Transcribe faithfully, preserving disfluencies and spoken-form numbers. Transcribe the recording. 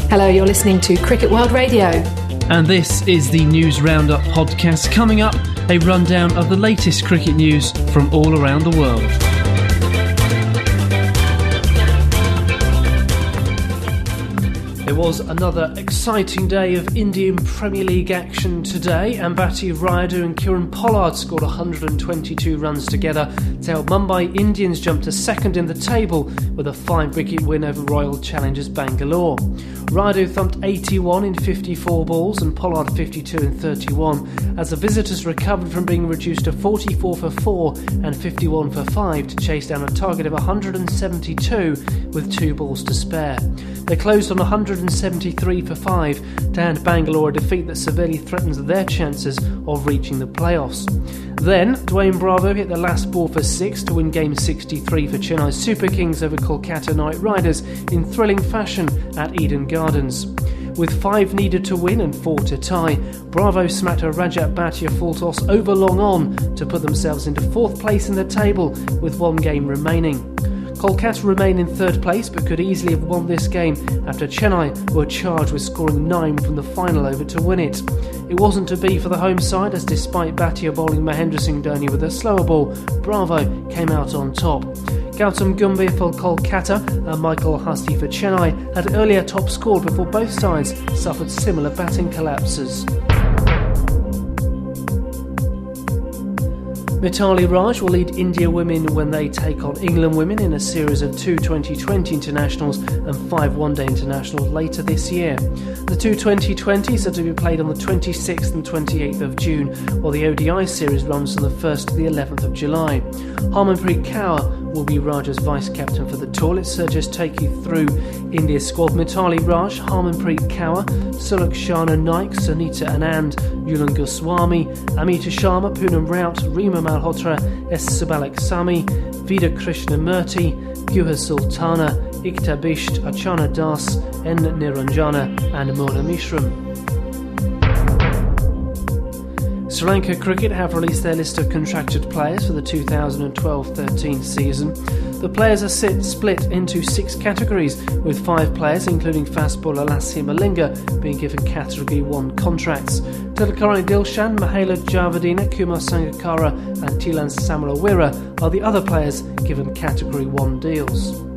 Hello, you're listening to Cricket World Radio. And this is the News Roundup podcast. Coming up, a rundown of the latest cricket news from all around the world. It was another exciting day of Indian Premier League action today. Ambati Rayudu and Kieron Pollard scored one hundred twenty-two runs together to help Mumbai Indians jump to second in the table with a five-wicket win over Royal Challengers Bangalore. Rayudu thumped eighty-one in fifty-four balls and Pollard fifty-two in thirty-one as the visitors recovered from being reduced to forty-four for four and fifty-one for five to chase down a target of one hundred seventy-two with two balls to spare. They closed on one hundred seventy-three for five to hand Bangalore a defeat that severely threatens their chances of reaching the playoffs. Then, Dwayne Bravo hit the last ball for six to win game sixty-three for Chennai Super Kings over Kolkata Knight Riders in thrilling fashion at Eden Gardens. With five needed to win and four to tie, Bravo smacked a Rajat Bhatia full toss over long on to put themselves into fourth place in the table with one game remaining. Kolkata remain in third place but could easily have won this game after Chennai were charged with scoring nine from the final over to win it. It wasn't to be for the home side as despite Bhatia bowling Mahendra Singh Dhoni with a slower ball, Bravo came out on top. Gautam Gambhir for Kolkata and Michael Husty for Chennai had earlier top scored before both sides suffered similar batting collapses. Mithali Raj will lead India women when they take on England women in a series of two twenty twenty internationals and five one-day internationals later this year. The two twenty twenties are to be played on the twenty-sixth and twenty-eighth of June, while the O D I series runs from the first to the eleventh of July. Harmanpreet Kaur will be Raj's vice-captain for the tour. Let's uh, just take you through India's squad. Mithali Raj, Harmanpreet Kaur, Sulakshana Naik, Sunita Anand, Yulan Goswami, Amita Sharma, Poonam Raut, Reema Malhotra, S. Subalak Sami, Vida Krishnamurti, Guha Sultana, Ikta Bisht, Archana Das, N. Niranjana and Mona Mishram. Sri Lanka Cricket have released their list of contracted players for the two thousand twelve thirteen season. The players are sit, split into six categories, with five players, including fast bowler Lassi Malinga, being given Category one contracts. Tilakarani Dilshan, Mahela Javadina, Kumar Sangakkara and Tilan Samaraweera are the other players given Category one deals.